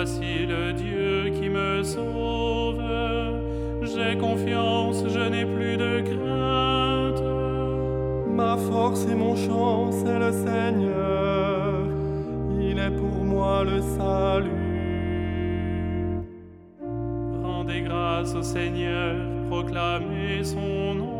Voici le Dieu qui me sauve. J'ai confiance, je n'ai plus de crainte. Ma force et mon chant, c'est le Seigneur. Il est pour moi le salut. Rendez grâce au Seigneur, proclamez son nom.